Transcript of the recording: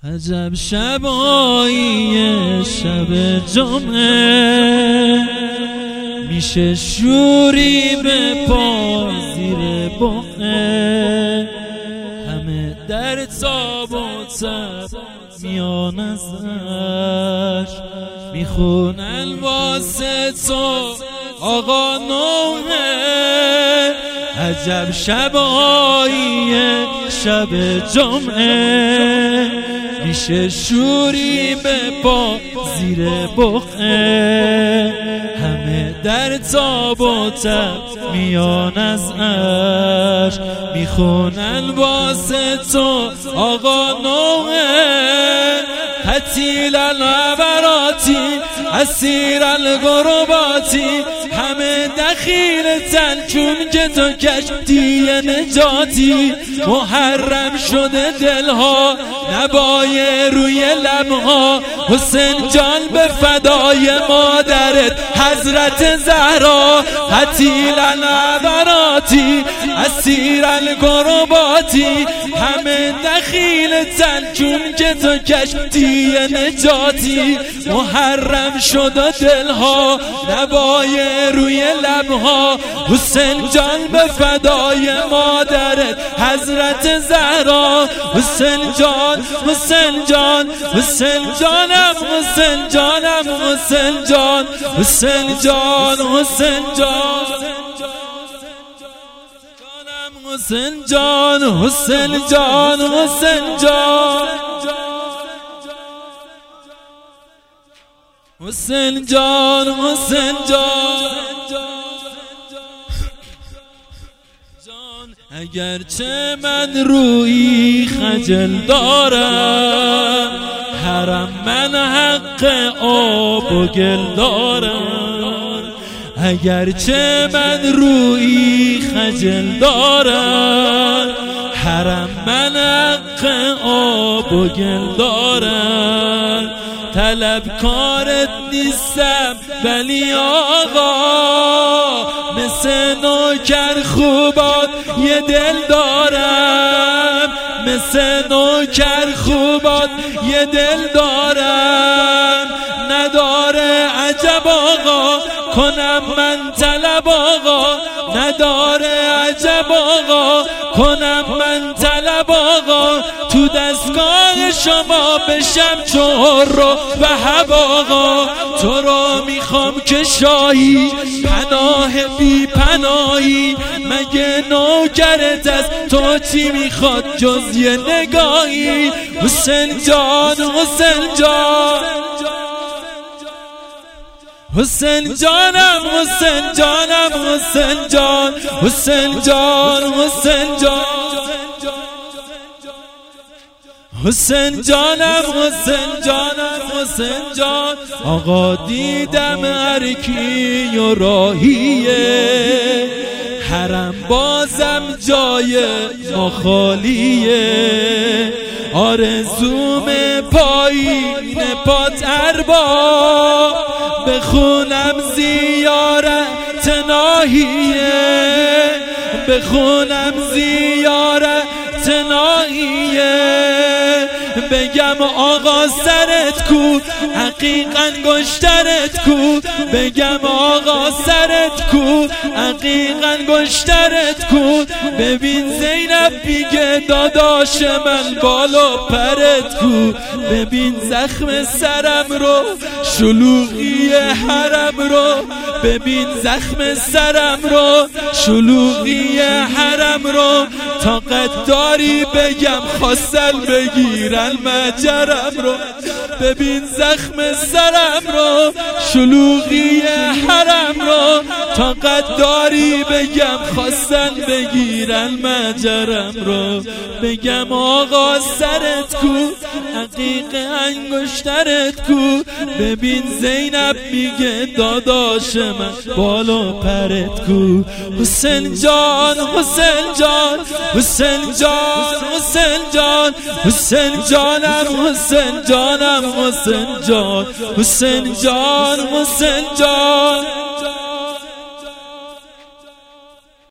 عجب شبایی شب جمعه، میشه شوری به پا زیر بقه، همه در تاب و تب میان ازش، میخونن واسه تو آقا نوحه. عجب شبایی شب جمعه، میشه شوری به پا زیر بقه، همه در تاب و تب میان ازش، میخونن واسه تو آقا نوحه. قتیل العبراتی اسیر الغرباتی، همه دخیل تن چون که تو کشتی نجاتی. محرم شده دلها نبای روی لبها، حسین جان به فدای مادرت حضرت زهرا. قتیل العبراتی اسیر الغرباتی، همه دخیل تن چون که تو کشتی نجاتی. محرم شده دلها نبای روی لبها، حسین جان به فدای مادرت حضرت زهرا. حسین جان حسین جان حسین جانم حسین جانم حسین جان حسین جان حسین جان حسین جان حسین جان حسین جان حسین جان حسین جان. اگرچه من روی خجل دارم، حرم من حق آب و گل دارم. اگرچه من روی خجل دارم، حرم من حق آب و گل دارم. طلبکارت نیستم ولی آقا، مثل نوکر خوبات یه دل دارم، مثل نوکر خوبات یه دل دارم. نداره عجب آقا کنم من طلب آقا، نداره عجب آقا کنم من طلب آقا. تو دستگاه شما بشم چهر رو و هب آقا. تو رو میخوام که شاهی پناه بی پناهی، مگه نوکرت از تو چی میخواد جز یه نگاهی. حسین جان حسین جان حسین جانم حسین جانم حسین جان حسین جان حسین جان حسین جانم حسین جانم حسین جان. آقا دیدم هر کی و راهیه، حرم بازم جای ما خالیه. آرزوم پایین پات ارباب، بخونم زیارت ناهیه، بخونم زیارت ناهیه. بگم آقا سرت کو عقیق انگشترت کو، بگم آقا سرت کو عقیق انگشترت کو. ببین زینب میگه داداش من بالا پرت کو، ببین زخم سرم رو شلوغی حرم رو، ببین زخم سرم رو شلوغی حرم رو. طاقت داری بگم خواستن بگیرن مجرم رو، ببین زخم سرم رو شلوغی حرم رو. طاقت داری بگم خواستن بگیرن مجرم رو. بگم آقا سرت کو عقیق انگشترت کو، ببین زینب میگه داداش من بالا پرت کو. حسین جان حسین جان حسین جان حسین جان حسین جانم حسین جانم حسین جان حسین جان حسین جان.